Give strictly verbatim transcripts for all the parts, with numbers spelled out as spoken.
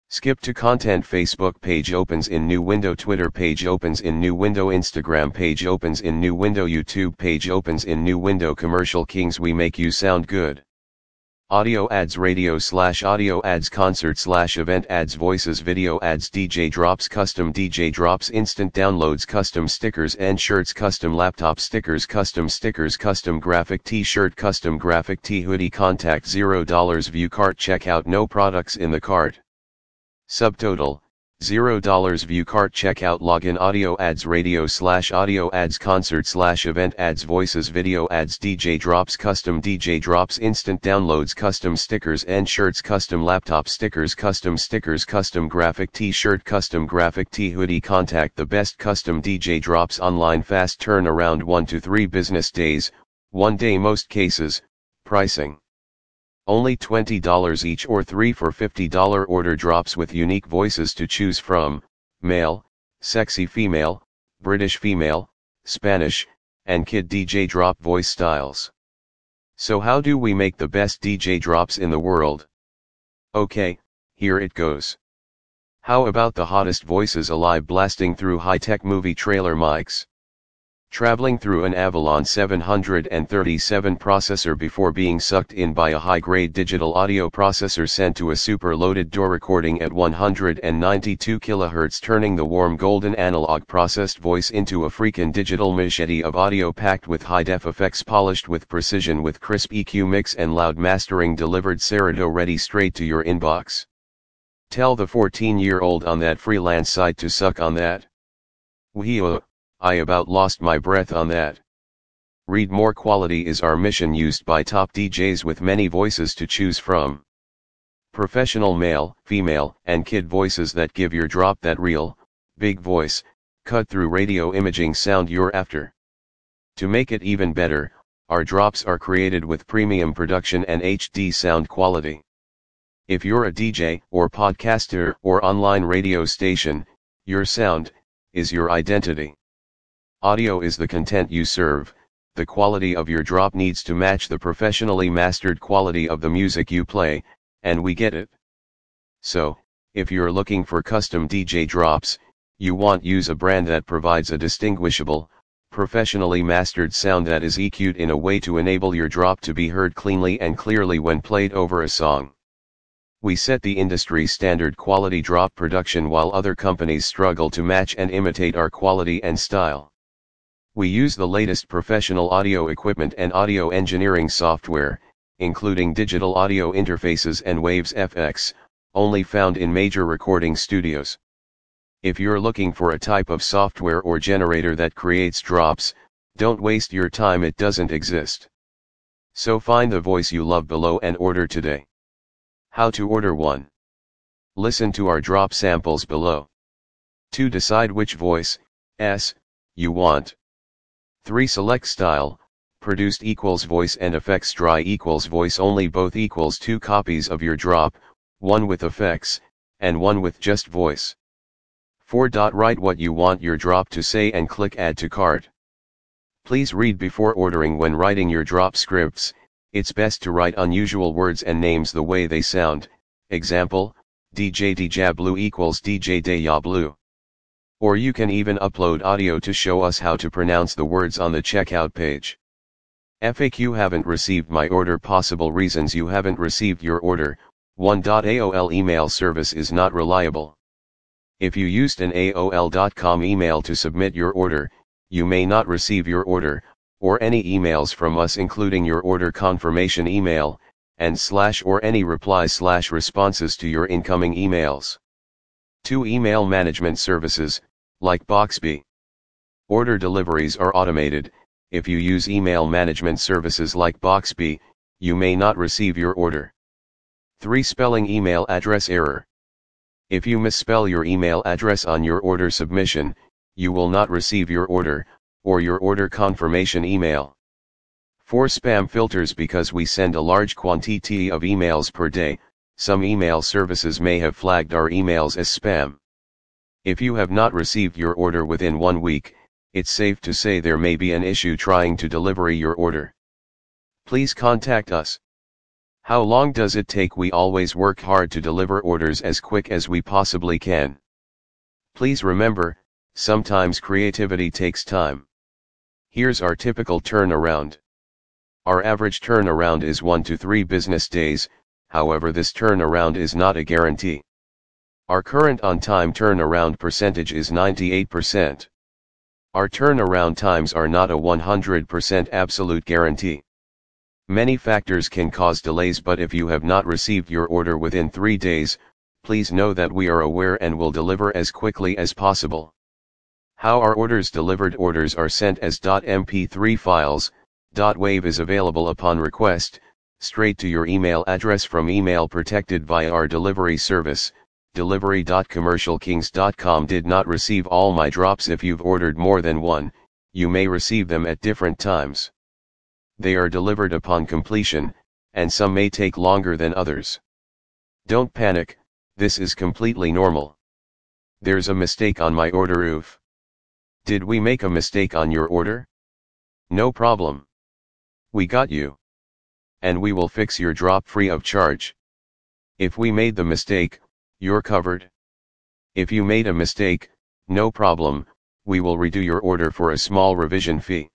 Skip to content. Facebook page opens in new window. Twitter page opens in new window. Instagram page opens in new window. YouTube page opens in new window. Commercial Kings, we make you sound good. Audio ads, radio slash audio ads, concert slash event ads, voices, video ads, D J drops, custom D J drops, instant downloads, custom stickers and shirts, custom laptop stickers, custom stickers, custom graphic t-shirt, custom graphic tee, hoodie. Contact zero dollars. View cart. Checkout. No products in the cart. Subtotal, zero dollars. View cart. Checkout. Login. Audio ads, radio slash audio ads, concert slash event ads, voices, video ads, D J drops, custom D J drops, instant downloads, custom stickers and shirts, custom laptop stickers, custom stickers, custom graphic t-shirt, custom graphic tee, hoodie. Contact the best custom D J drops online. Fast turnaround, one to three business days, one day most cases. Pricing only twenty dollars each or three for fifty dollars order. Drops with unique voices to choose from: male, sexy female, British female, Spanish, and kid D J drop voice styles. So how do we make the best D J drops in the world? Okay, here it goes. How about the hottest voices alive, blasting through high-tech movie trailer mics? Traveling through an Avalon seven thirty-seven processor before being sucked in by a high-grade digital audio processor sent to a super-loaded D A W recording at one hundred ninety-two kilohertz, turning the warm golden analog processed voice into a freakin' digital machete of audio packed with high-def effects, polished with precision, with crisp E Q mix and loud mastering, delivered Serato ready straight to your inbox. Tell the fourteen-year-old on that freelance site to suck on that. Whee-uh. I about lost my breath on that. Read more. Quality is our mission, used by top D Js with many voices to choose from. Professional male, female, and kid voices that give your drop that real, big voice, cut through radio imaging sound you're after. To make it even better, our drops are created with premium production and H D sound quality. If you're a D J, or podcaster, or online radio station, your sound is your identity. Audio is the content you serve. The quality of your drop needs to match the professionally mastered quality of the music you play, and we get it. So, if you're looking for custom D J drops, you want use a brand that provides a distinguishable, professionally mastered sound that is E Q'd in a way to enable your drop to be heard cleanly and clearly when played over a song. We set the industry standard quality drop production while other companies struggle to match and imitate our quality and style. We use the latest professional audio equipment and audio engineering software, including digital audio interfaces and Waves F X, only found in major recording studios. If you're looking for a type of software or generator that creates drops, don't waste your time, it doesn't exist. So find the voice you love below and order today. How to order one? Listen to our drop samples below. two Decide which voice, S, you want. three Select style, produced equals voice and effects, dry equals voice only, both equals two copies of your drop, one with effects, and one with just voice. four Write what you want your drop to say and click add to cart. Please read before ordering. When writing your drop scripts, it's best to write unusual words and names the way they sound. Example, D J Djablu equals D J Djablu. Or you can even upload audio to show us how to pronounce the words on the checkout page. F A Q: haven't received my order. Possible reasons you haven't received your order. one A O L email service is not reliable. If you used an A O L dot com email to submit your order, you may not receive your order, or any emails from us including your order confirmation email, and slash or any replies slash responses to your incoming emails. two Email management services, like Boxbee. Order deliveries are automated. If you use email management services like Boxbee, you may not receive your order. three Spelling email address error. If you misspell your email address on your order submission, you will not receive your order, or your order confirmation email. four Spam filters. Because we send a large quantity of emails per day, some email services may have flagged our emails as spam. If you have not received your order within one week, it's safe to say there may be an issue trying to deliver your order. Please contact us. How long does it take? We always work hard to deliver orders as quick as we possibly can. Please remember, sometimes creativity takes time. Here's our typical turnaround. Our average turnaround is one to three business days, however this turnaround is not a guarantee. Our current on-time turnaround percentage is ninety-eight percent. Our turnaround times are not a one hundred percent absolute guarantee. Many factors can cause delays, but if you have not received your order within three days, please know that we are aware and will deliver as quickly as possible. How are orders delivered? Orders are sent as .m p three files. .wav is available upon request, straight to your email address from email protected via our delivery service, delivery dot commercial kings dot com. Did not receive all my drops. If you've ordered more than one, you may receive them at different times. They are delivered upon completion, and some may take longer than others. Don't panic, this is completely normal. There's a mistake on my order. Oof. Did we make a mistake on your order? No problem. We got you. And we will fix your drop free of charge. If we made the mistake, you're covered. If you made a mistake, no problem, we will redo your order for a small revision fee.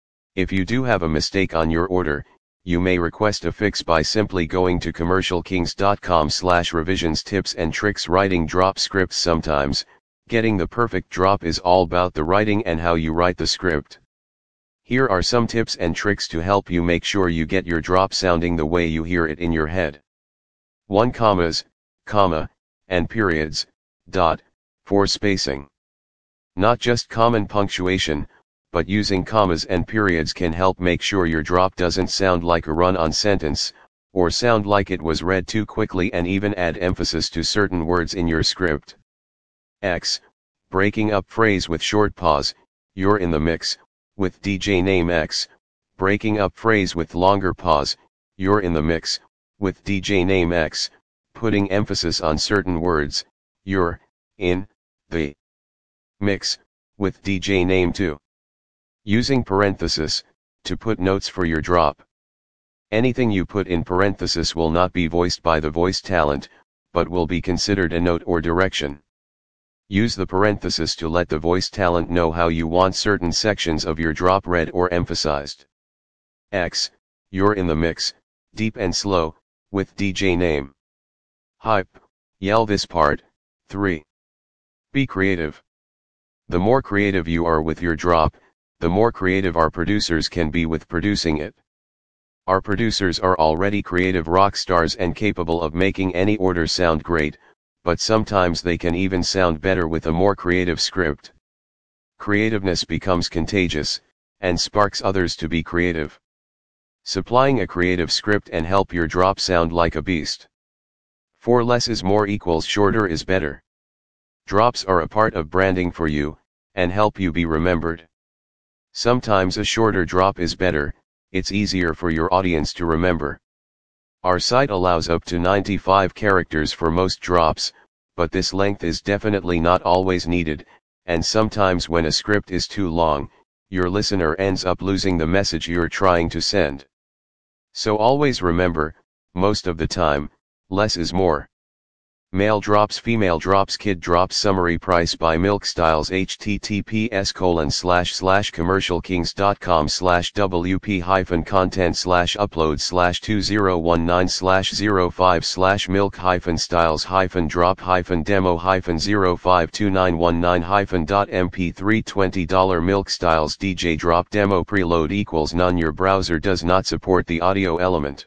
If you do have a mistake on your order, you may request a fix by simply going to commercial kings dot com slash revisions. Tips and tricks. Writing drop scripts. Sometimes, getting the perfect drop is all about the writing and how you write the script. Here are some tips and tricks to help you make sure you get your drop sounding the way you hear it in your head. one Commas, comma, and periods, dot, for spacing. Not just common punctuation, but using commas and periods can help make sure your drop doesn't sound like a run-on sentence, or sound like it was read too quickly, and even add emphasis to certain words in your script. X, breaking up phrase with short pause. You're in the mix, with D J name X, breaking up phrase with longer pause. You're in the mix, with D J name X, putting emphasis on certain words. You're in the mix, with D J name two. Using parenthesis, to put notes for your drop. Anything you put in parenthesis will not be voiced by the voice talent, but will be considered a note or direction. Use the parenthesis to let the voice talent know how you want certain sections of your drop read or emphasized. X, you're in the mix, deep and slow, with D J name. Hype, yell this part. three. Be creative. The more creative you are with your drop, the more creative our producers can be with producing it. Our producers are already creative rock stars and capable of making any order sound great, but sometimes they can even sound better with a more creative script. Creativeness becomes contagious, and sparks others to be creative. Supplying a creative script and help your drop sound like a beast. four Less is more equals shorter is better. Drops are a part of branding for you, and help you be remembered. Sometimes a shorter drop is better, it's easier for your audience to remember. Our site allows up to ninety-five characters for most drops, but this length is definitely not always needed, and sometimes when a script is too long, your listener ends up losing the message you're trying to send. So always remember, most of the time, less is more. Male drops, female drops, kid drops. Summary price by Milk Styles. https colon slash slash commercialkings dot com slash wp hyphen content slash upload slash two zero one nine slash zero five slash milk hyphen styles hyphen drop hyphen demo hyphen zero five two nine one nine hyphen dot m p three twenty dollars Milk Styles D J drop demo preload equals none. Your browser does not support the audio element.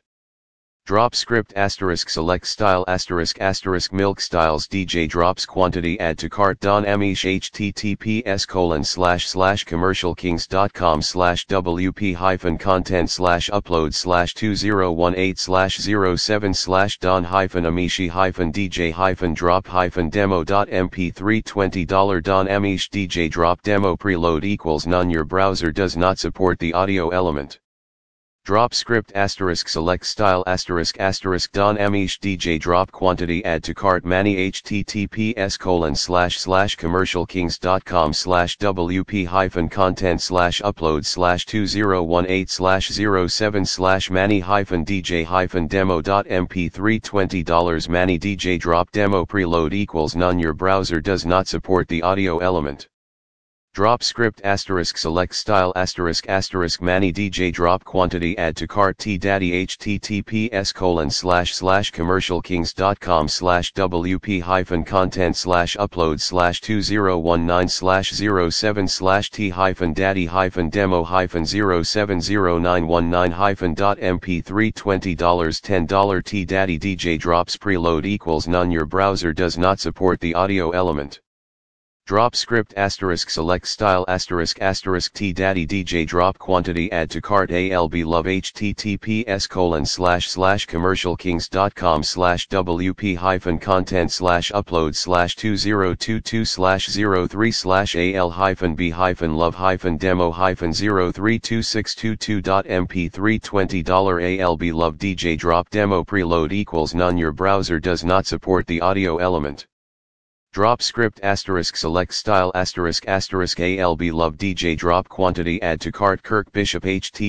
Drop script asterisk select style asterisk asterisk Milk Styles D J drops quantity add to cart. Don Amish https colon slash slash commercialkings dot com slash wp hyphen content slash upload slash two zero one eight slash zero seven slash Don hyphen Amishi hyphen DJ hyphen drop hyphen demo dot m p three twenty dollars Don Amish D J drop demo preload equals none. Your browser does not support the audio element. Drop script asterisk select style asterisk asterisk Don Amish D J drop quantity add to cart Manny https colon slash slash commercialkings.com slash wp hyphen content slash upload slash two zero one eight slash zero seven slash Manny hyphen DJ hyphen demo dot m p three twenty dollars Manny D J drop demo preload equals none. Your browser does not support the audio element. Drop script asterisk select style asterisk asterisk Manny D J drop quantity add to cart T Daddy https colon slash slash commercialkings.com slash wp hyphen content slash upload slash two zero one nine slash zero seven slash T hyphen daddy hyphen demo hyphen zero seven zero nine one nine hyphen dot m p three twenty dollars ten dollars T Daddy D J drops preload equals none. Your browser does not support the audio element. Drop script asterisk select style asterisk asterisk T Daddy D J drop quantity add to cart A L B love https colon slash slash commercialkings.com slash wp hyphen content slash upload slash two zero two two slash zero three slash al hyphen b hyphen love hyphen demo hyphen zero three two six two two dot m p three twenty dollars A L B love D J drop demo preload equals none. Your browser does not support the audio element. Drop script asterisk select style asterisk asterisk A L B love D J drop quantity add to cart Kirk Bishop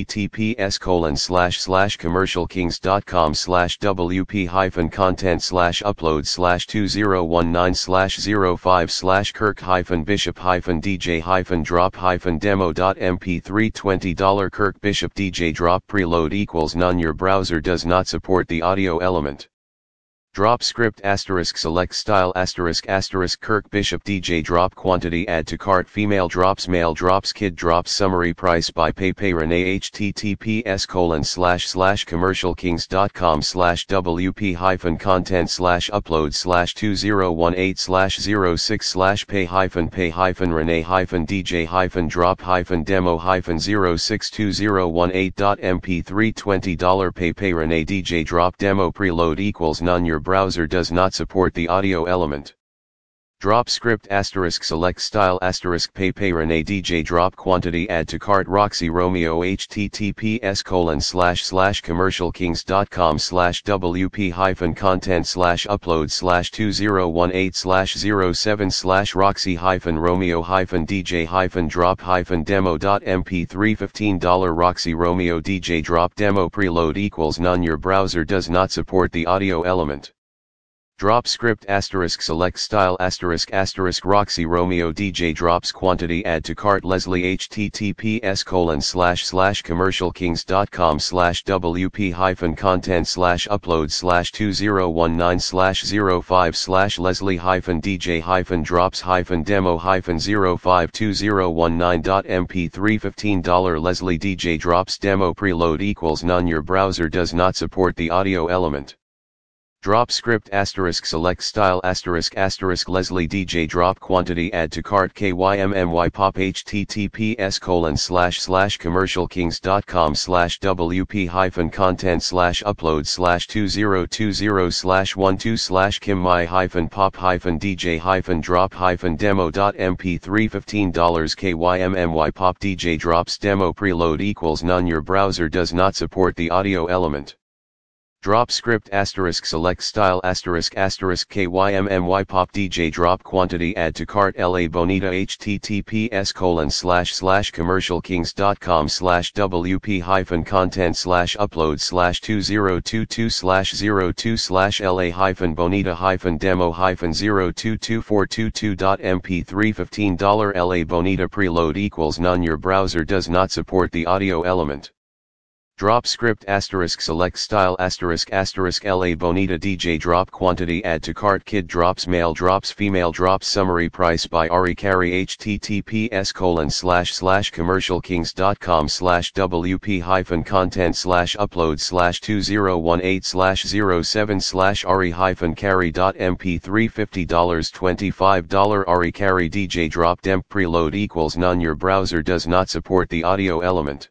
https colon slash slash commercialkings.com slash wp hyphen content slash upload slash two zero one nine slash zero five slash Kirk hyphen Bishop hyphen DJ hyphen drop hyphen demo dot m p three twenty dollars Kirk Bishop D J drop preload equals none. Your browser does not support the audio element. Drop script asterisk select style asterisk asterisk Kirk Bishop D J drop quantity add to cart female drops male drops kid drops summary price by PayPay Renee https colon slash slash commercialkings.com slash wp hyphen content slash upload slash two zero one eight slash zero six slash pay hyphen pay hyphen Renee hyphen DJ hyphen drop hyphen demo hyphen zero six two zero one eight dot m p three twenty dollars PayPay Renee D J drop demo preload equals none. Your browser does not support the audio element. Drop script asterisk select style asterisk PayPay Renee D J drop quantity add to cart Roxy Romeo https colon slash slash commercialkings.com slash wp hyphen content slash upload slash two zero one eight slash zero seven slash Roxy hyphen Romeo hyphen DJ hyphen drop hyphen demo dot m p three fifteen dollars Roxy Romeo D J drop demo preload equals none. Your browser does not support the audio element. Drop script asterisk select style asterisk asterisk Roxy Romeo D J drops quantity add to cart Leslie https colon slash slash commercialkings.com slash wp hyphen content slash upload slash two zero one nine slash zero five slash Leslie hyphen DJ hyphen drops hyphen demo hyphen zero five two zero one nine dot m p three fifteen dollars Leslie D J drops demo preload equals none. Your browser does not support the audio element. Drop script asterisk select style asterisk asterisk Leslie D J drop quantity add to cart Kymmmy pop https colon slash slash commercialkings.com slash wp hyphen content slash upload slash two zero two zero slash one two slash Kim my hyphen pop hyphen DJ hyphen drop hyphen demo dot m p three fifteen dollars Kymmmy pop D J drops demo preload equals none. Your browser does not support the audio element. Drop script asterisk select style asterisk asterisk Kymmmy pop D J drop quantity add to cart L A Bonita https colon slash slash commercialkings.com slash wp hyphen content slash upload slash two zero two two slash zero two slash La hyphen Bonita hyphen demo hyphen zero two two four two two dot m p three fifteen dollars L A Bonita preload equals none. Your browser does not support the audio element. Drop script asterisk select style asterisk asterisk L A Bonita D J drop quantity add to cart kid drops male drops female drops summary price by Ari Carey https colon slash slash commercialkings.com slash wp hyphen content slash upload slash two zero one eight slash zero seven slash Ari hyphen Carey dot m p three fifty dollars twenty-five dollars Ari Carey D J drop demp preload equals none. Your browser does not support the audio element.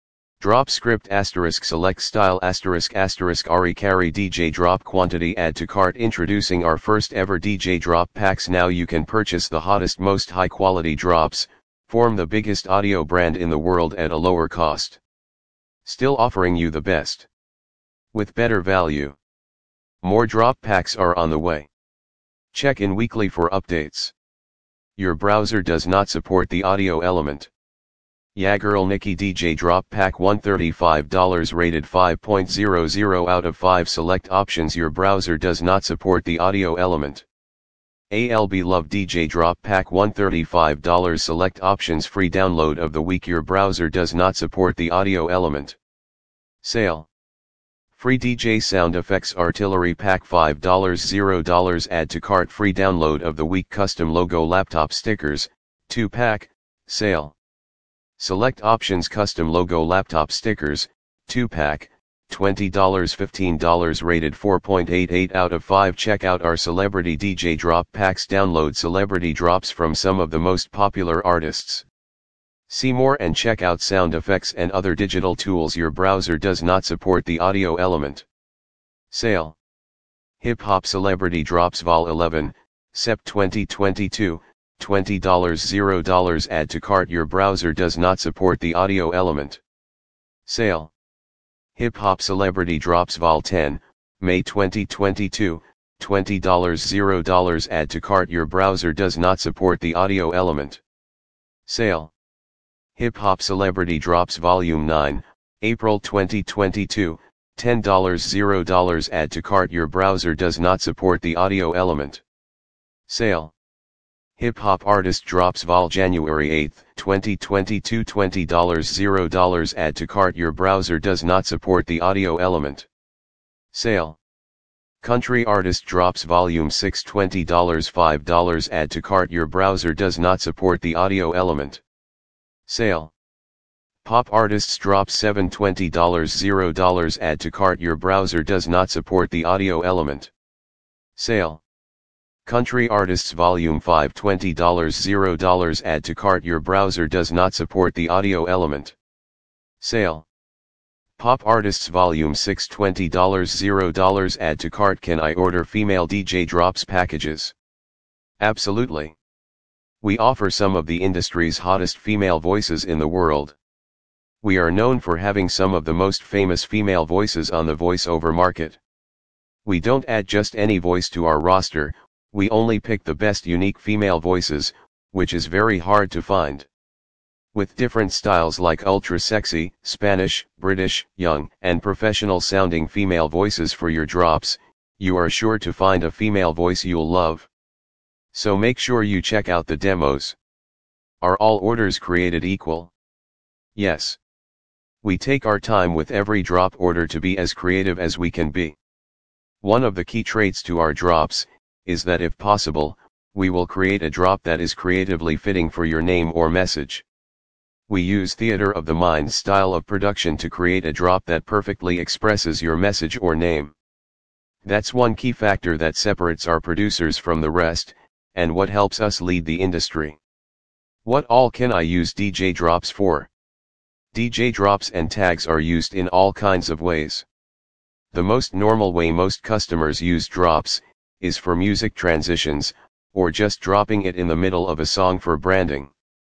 Drop script asterisk select style asterisk asterisk Ari Carey D J drop quantity add to cart introducing our first ever D J drop packs. Now you can purchase the hottest most high quality drops, form the biggest audio brand in the world at a lower cost. Still offering you the best. With better value. More drop packs are on the way. Check in weekly for updates. Your browser does not support the audio element. Yeah Girl Nikki D J Drop Pack one hundred thirty-five dollars rated five point zero zero out of five. Select options. Your browser does not support the audio element. A L B Love D J Drop Pack one hundred thirty-five dollars. Select options. Free download of the week. Your browser does not support the audio element. Sale. Free D J Sound Effects Artillery Pack five dollars zero dollars. Add to cart. Free download of the week. Custom logo laptop stickers, two pack, sale. Select options. Custom logo laptop stickers, two pack, twenty dollars fifteen dollars rated four point eight eight out of five. Check out our celebrity D J drop packs. Download celebrity drops from some of the most popular artists. See more and check out sound effects and other digital tools. Your browser does not support the audio element. Sale. Hip Hop Celebrity Drops Vol eleven, September twenty twenty-two, twenty dollars zero dollars. Add to cart. Your browser does not support the audio element. Sale. Hip Hop Celebrity Drops Vol ten, May twenty twenty-two, twenty dollars zero dollars. Add to cart. Your browser does not support the audio element. Sale. Hip Hop Celebrity Drops Volume nine, April twenty twenty-two, ten dollars zero dollars. Add to cart. Your browser does not support the audio element. Sale. Hip Hop Artist Drops Vol January eighth, twenty twenty-two, twenty dollars zero dollars. Add to cart. Your browser does not support the audio element. Sale. Country Artist Drops Volume six, twenty dollars five dollars. Add to cart. Your browser does not support the audio element. Sale. Pop Artists Drops seven, twenty dollars zero dollars. Add to cart. Your browser does not support the audio element. Sale. Country Artists Volume five, twenty dollars zero dollars. Add to cart. Your browser does not support the audio element. Sale. Pop Artists Volume six, twenty dollars zero dollars. Add to cart. Can I order female D J drops packages? Absolutely. We offer some of the industry's hottest female voices in the world. We are known for having some of the most famous female voices on the voiceover market. We don't add just any voice to our roster, we only pick the best unique female voices, which is very hard to find. With different styles like ultra sexy, Spanish, British, young, and professional sounding female voices for your drops, you are sure to find a female voice you'll love. So make sure you check out the demos. Are all orders created equal? Yes. We take our time with every drop order to be as creative as we can be. One of the key traits to our drops is that if possible, we will create a drop that is creatively fitting for your name or message. We use theater of the mind style of production to create a drop that perfectly expresses your message or name. That's one key factor that separates our producers from the rest, and what helps us lead the industry. What all can I use D J drops for? D J drops and tags are used in all kinds of ways. The most normal way most customers use drops is for music transitions, or just dropping it in the middle of a song for branding.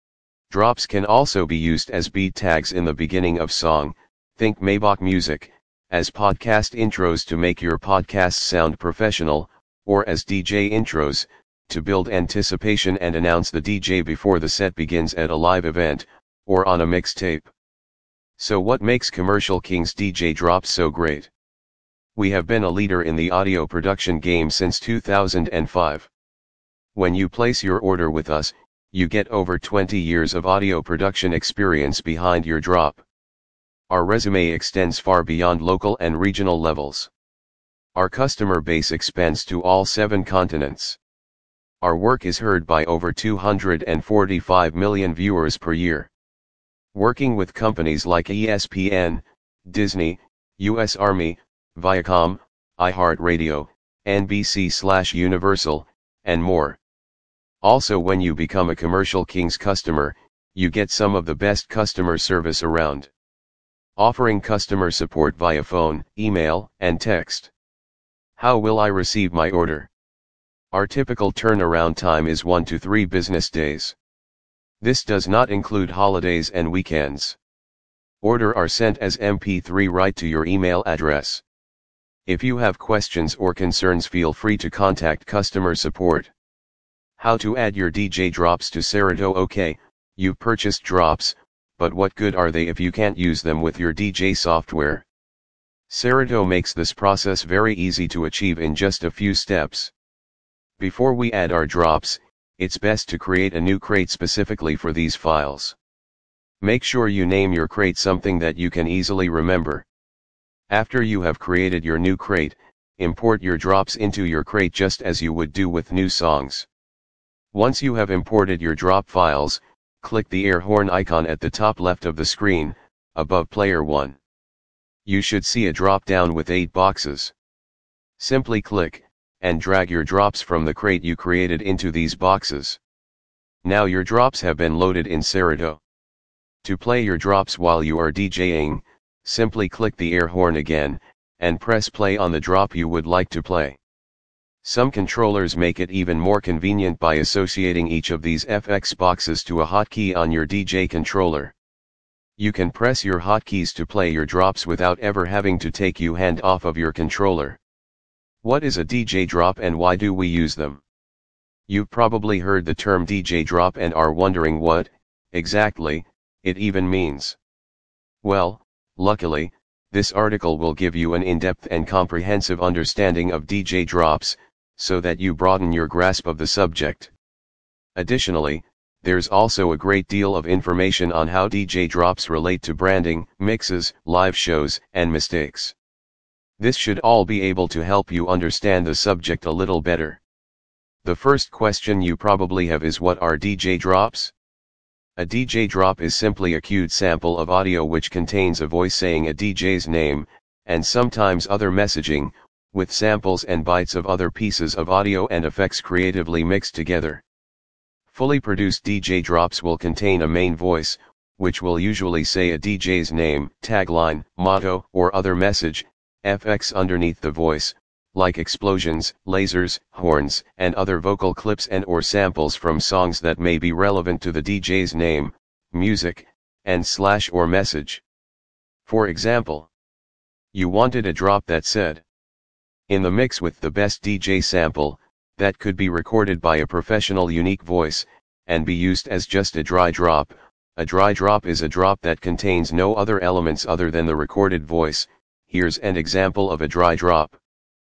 Drops can also be used as beat tags in the beginning of song, think Maybach Music, as podcast intros to make your podcasts sound professional, or as D J intros, to build anticipation and announce the D J before the set begins at a live event, or on a mixtape. So what makes Commercial Kings D J drops so great? We have been a leader in the audio production game since two thousand five. When you place your order with us, you get over twenty years of audio production experience behind your drop. Our resume extends far beyond local and regional levels. Our customer base expands to all seven continents. Our work is heard by over two hundred forty-five million viewers per year. Working with companies like E S P N, Disney, U S Army, Viacom, iHeartRadio, N B C slash Universal, and more. Also, when you become a Commercial Kings customer, you get some of the best customer service around. Offering customer support via phone, email, and text. How will I receive my order? Our typical turnaround time is one to three business days. This does not include holidays and weekends. Order are sent as M P three right to your email address. If you have questions or concerns, feel free to contact customer support. How to add your D J drops to Serato? Okay, you've purchased drops, but what good are they if you can't use them with your D J software? Serato makes this process very easy to achieve in just a few steps. Before we add our drops, it's best to create a new crate specifically for these files. Make sure you name your crate something that you can easily remember. After you have created your new crate, import your drops into your crate just as you would do with new songs. Once you have imported your drop files, click the air horn icon at the top left of the screen, above player one. You should see a drop-down with eight boxes. Simply click, and drag your drops from the crate you created into these boxes. Now your drops have been loaded in Serato. To play your drops while you are DJing, simply click the air horn again, and press play on the drop you would like to play. Some controllers make it even more convenient by associating each of these F X boxes to a hotkey on your D J controller. You can press your hotkeys to play your drops without ever having to take your hand off of your controller. What is a D J drop and why do we use them? You've probably heard the term D J drop and are wondering what, exactly, it even means. Well, luckily, this article will give you an in-depth and comprehensive understanding of D J drops, so that you broaden your grasp of the subject. Additionally, there's also a great deal of information on how D J drops relate to branding, mixes, live shows, and mistakes. This should all be able to help you understand the subject a little better. The first question you probably have is, what are D J drops? A D J drop is simply a cued sample of audio which contains a voice saying a D J's name, and sometimes other messaging, with samples and bytes of other pieces of audio and effects creatively mixed together. Fully produced D J drops will contain a main voice, which will usually say a D J's name, tagline, motto, or other message, F X underneath the voice, like explosions, lasers, horns, and other vocal clips and or samples from songs that may be relevant to the D J's name, music, and slash or message. For example, you wanted a drop that said, "In the mix with the best D J sample," that could be recorded by a professional unique voice, and be used as just a dry drop. A dry drop is a drop that contains no other elements other than the recorded voice. Here's an example of a dry drop.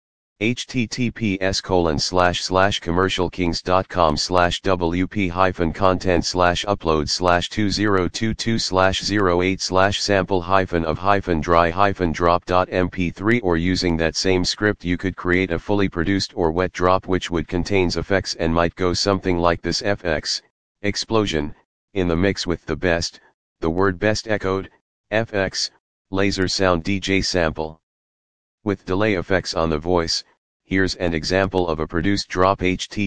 https colon slash slash commercialkings.com slash wp hyphen content slash upload slash 2022 slash 08 slash sample hyphen of hyphen dry hyphen drop dot m p three. Or using that same script you could create a fully produced or wet drop which would contains effects and might go something like this: F X, explosion, in the mix with the best, the word best echoed, F X, laser sound D J sample. With delay effects on the voice. Here's an example of a produced drop: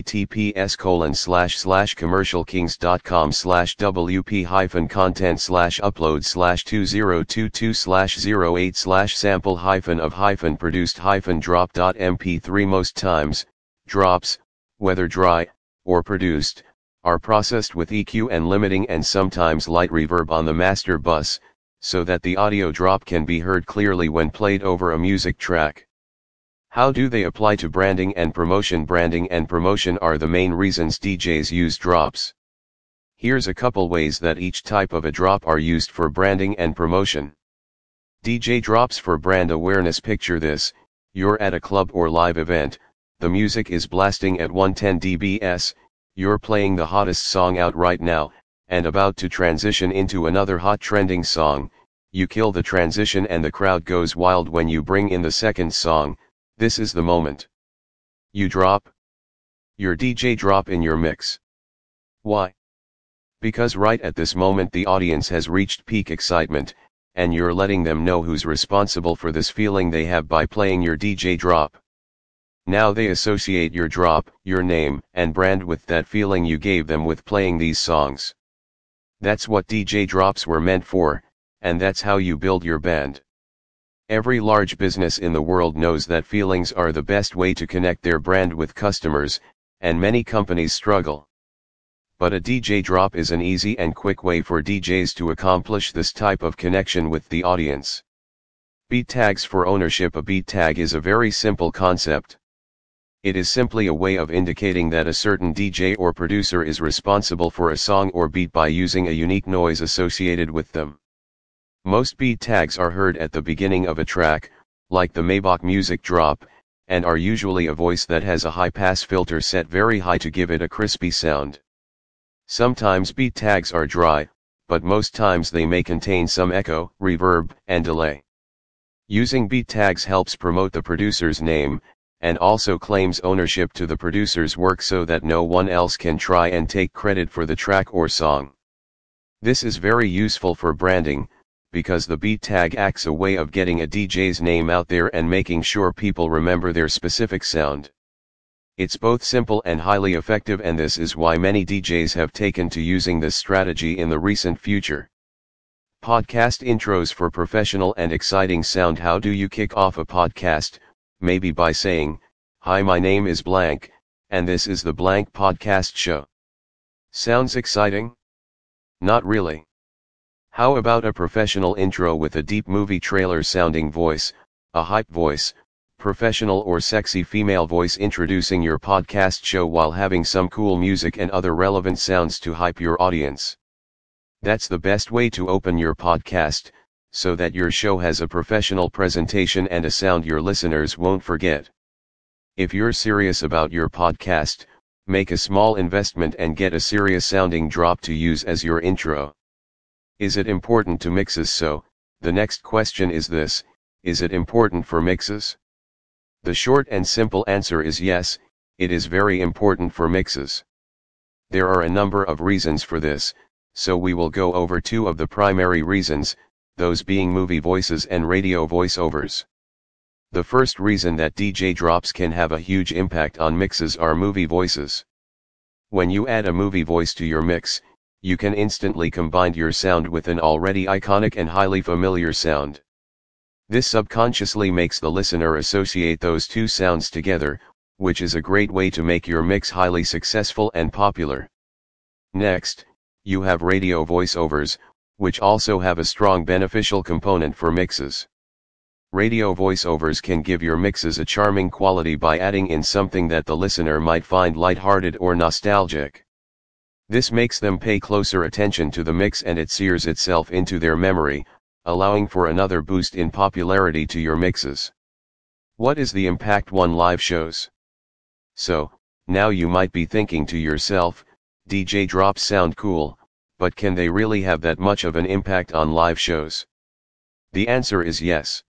https colon slash slash commercialkings.com slash wp hyphen content slash upload slash 2022 slash 08 slash sample hyphen of hyphen produced hyphen drop dot m p three. Most times, drops, whether dry, or produced, are processed with E Q and limiting and sometimes light reverb on the master bus, so that the audio drop can be heard clearly when played over a music track. How do they apply to branding and promotion? Branding and promotion are the main reasons D Js use drops. Here's a couple ways that each type of a drop are used for branding and promotion. D J drops for brand awareness. Picture this: you're at a club or live event, the music is blasting at one ten decibels per second, you're playing the hottest song out right now, and about to transition into another hot trending song. You kill the transition and the crowd goes wild when you bring in the second song. This is the moment you drop your D J drop in your mix. Why? Because right at this moment the audience has reached peak excitement, and you're letting them know who's responsible for this feeling they have by playing your D J drop. Now they associate your drop, your name, and brand with that feeling you gave them with playing these songs. That's what D J drops were meant for, and that's how you build your band. Every large business in the world knows that feelings are the best way to connect their brand with customers, and many companies struggle. But a D J drop is an easy and quick way for D Js to accomplish this type of connection with the audience. Beat tags for ownership. A beat tag is a very simple concept. It is simply a way of indicating that a certain D J or producer is responsible for a song or beat by using a unique noise associated with them. Most beat tags are heard at the beginning of a track, like the Maybach music drop, and are usually a voice that has a high-pass filter set very high to give it a crispy sound. Sometimes beat tags are dry, but most times they may contain some echo, reverb, and delay. Using beat tags helps promote the producer's name, and also claims ownership to the producer's work so that no one else can try and take credit for the track or song. This is very useful for branding, because the beat tag acts a way of getting a D J's name out there and making sure people remember their specific sound. It's both simple and highly effective, and this is why many D Js have taken to using this strategy in the recent future. Podcast intros for professional and exciting sound. How do you kick off a podcast? Maybe by saying, "Hi, my name is blank, and this is the blank podcast show." Sounds exciting? Not really. How about a professional intro with a deep movie trailer sounding voice, a hype voice, professional or sexy female voice introducing your podcast show while having some cool music and other relevant sounds to hype your audience? That's the best way to open your podcast, so that your show has a professional presentation and a sound your listeners won't forget. If you're serious about your podcast, make a small investment and get a serious sounding drop to use as your intro. Is it important to mixes? So, the next question is this: is it important for mixes? The short and simple answer is yes, it is very important for mixes. There are a number of reasons for this, so we will go over two of the primary reasons, those being movie voices and radio voiceovers. The first reason that D J drops can have a huge impact on mixes are movie voices. When you add a movie voice to your mix, you can instantly combine your sound with an already iconic and highly familiar sound. This subconsciously makes the listener associate those two sounds together, which is a great way to make your mix highly successful and popular. Next, you have radio voiceovers, which also have a strong beneficial component for mixes. Radio voiceovers can give your mixes a charming quality by adding in something that the listener might find lighthearted or nostalgic. This makes them pay closer attention to the mix and it sears itself into their memory, allowing for another boost in popularity to your mixes. What is the impact on live shows? So, now you might be thinking to yourself, D J drops sound cool, but can they really have that much of an impact on live shows? The answer is yes.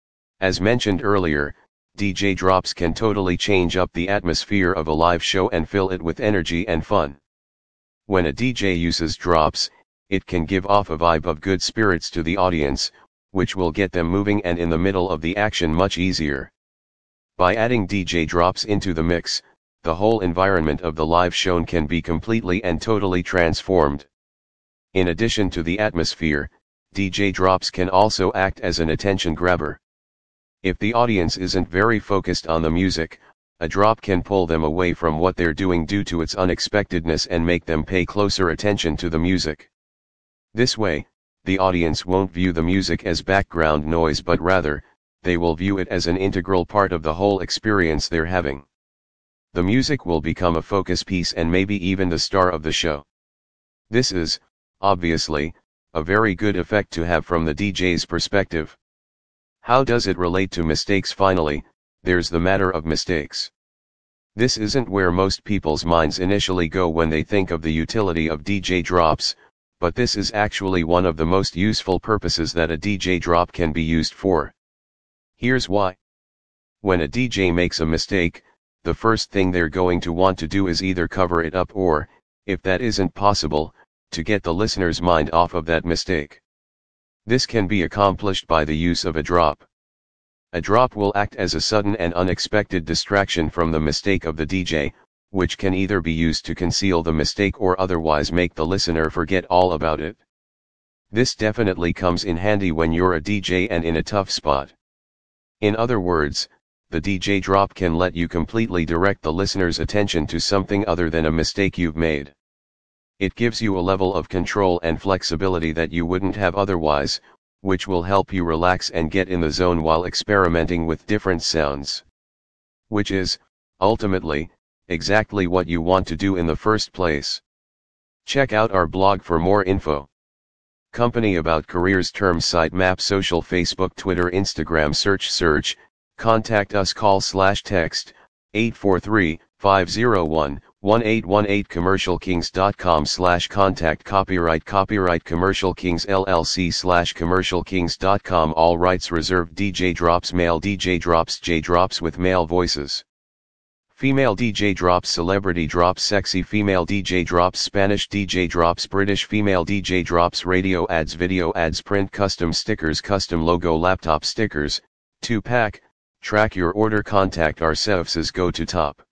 As mentioned earlier, D J drops can totally change up the atmosphere of a live show and fill it with energy and fun. When a D J uses drops, it can give off a vibe of good spirits to the audience, which will get them moving and in the middle of the action much easier. By adding D J drops into the mix, the whole environment of the live show can be completely and totally transformed. In addition to the atmosphere, D J drops can also act as an attention grabber. If the audience isn't very focused on the music, a drop can pull them away from what they're doing due to its unexpectedness and make them pay closer attention to the music. This way, the audience won't view the music as background noise but rather, they will view it as an integral part of the whole experience they're having. The music will become a focus piece and maybe even the star of the show. This is, obviously, a very good effect to have from the D J's perspective. How does it relate to mistakes? Finally, there's the matter of mistakes. This isn't where most people's minds initially go when they think of the utility of D J drops, but this is actually one of the most useful purposes that a D J drop can be used for. Here's why. When a D J makes a mistake, the first thing they're going to want to do is either cover it up or, if that isn't possible, to get the listener's mind off of that mistake. This can be accomplished by the use of a drop. A drop will act as a sudden and unexpected distraction from the mistake of the D J, which can either be used to conceal the mistake or otherwise make the listener forget all about it. This definitely comes in handy when you're a D J and in a tough spot. In other words, the D J drop can let you completely direct the listener's attention to something other than a mistake you've made. It gives you a level of control and flexibility that you wouldn't have otherwise, which will help you relax and get in the zone while experimenting with different sounds. Which is, ultimately, exactly what you want to do in the first place. Check out our blog for more info. Company About Careers Terms Site Map Social Facebook Twitter Instagram Search Search, contact us call slash text, eight four three, five zero one, one eight one eight commercialkings dot com slash contact copyright copyright Commercial Kings L L C slash commercialkings dot com all rights reserved D J Drops Male D J Drops J Drops with male voices. Female D J Drops Celebrity Drops Sexy Female D J Drops Spanish D J Drops British Female D J Drops Radio Ads Video Ads Print Custom Stickers Custom Logo Laptop Stickers, two pack, track your order contact our services go to top.